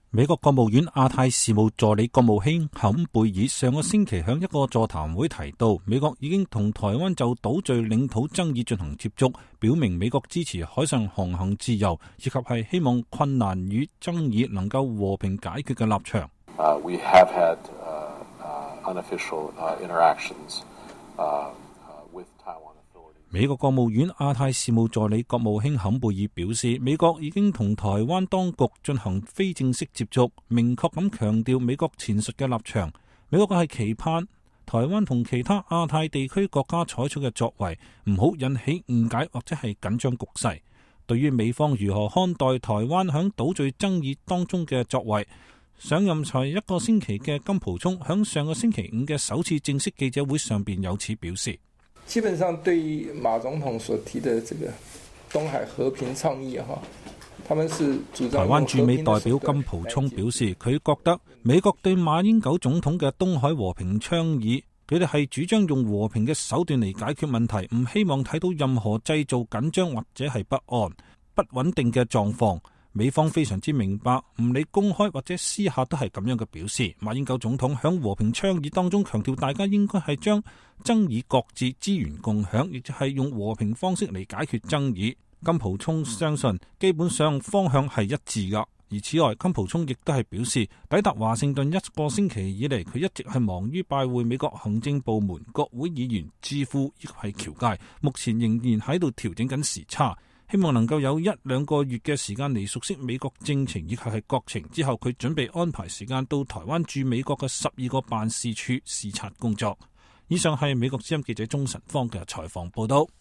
美國國務院亞太事務助理國務卿坎貝爾上個星期喺一個座談會提到，美國已經同台灣就島嶼領土爭議進行接觸，表明美國支持海上航行自由，以及係希望困難與爭議能夠和平解決嘅立場。 We have had unofficial interactions with Taiwan authorities. 美國國務院亞太事務助理國務卿坎貝爾表示，美國已經同台灣當局進行非正式接觸，明確咁強調美國前述嘅立場。美國係期盼台灣同其他亞太地區國家採取嘅作為唔好引起誤解或者係緊張局勢。對於美方如何看待台灣響島嶼爭議當中嘅作為，上任才一個星期嘅金溥聰響上個星期五嘅首次正式記者會上邊有此表示。 基本上對於馬總統所提的這個東海和平倡議，他們是主張。 台灣駐美代表金溥聰表示，佢覺得美國對馬英九總統嘅東海和平倡議，佢哋係主張用和平嘅手段嚟解決問題，唔希望睇到任何製造緊張或者係不安、不穩定嘅狀況。美方非常之明白，唔理公開或者私下都係咁樣嘅表示。馬英九總統響和平倡議當中強調，大家應該係將爭議擱置，資源共享，亦就係用和平方式嚟解決爭議。金溥聰相信基本上方向係一致噶。而此外，金溥聰亦都係表示，抵達華盛頓一個星期以嚟，佢一直係忙於拜會美國行政部門、國會議員、智庫，亦係僑界，目前仍然喺度調整緊時差。希望能夠有1-2個月嘅時間嚟熟悉美國政情以及係國情，之後佢準備安排時間到台灣駐美國嘅12個辦事處視察工作。以上係美國之音記者鍾晨芳嘅採訪報道。